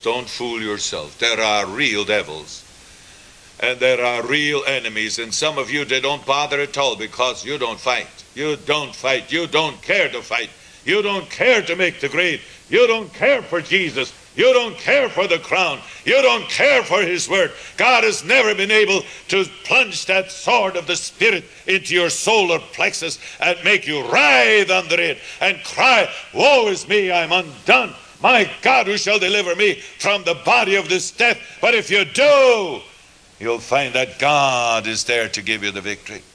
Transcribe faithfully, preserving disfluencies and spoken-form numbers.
Don't fool yourself. There are real devils. And there are real enemies. And some of you, they don't bother at all because you don't fight. You don't fight. You don't care to fight. You don't care to make the grade. You don't care for Jesus. You don't care for the crown. You don't care for his word. God has never been able to plunge that sword of the Spirit into your solar plexus and make you writhe under it and cry, woe is me, I'm undone. My God, who shall deliver me from the body of this death? But if you do, you'll find that God is there to give you the victory.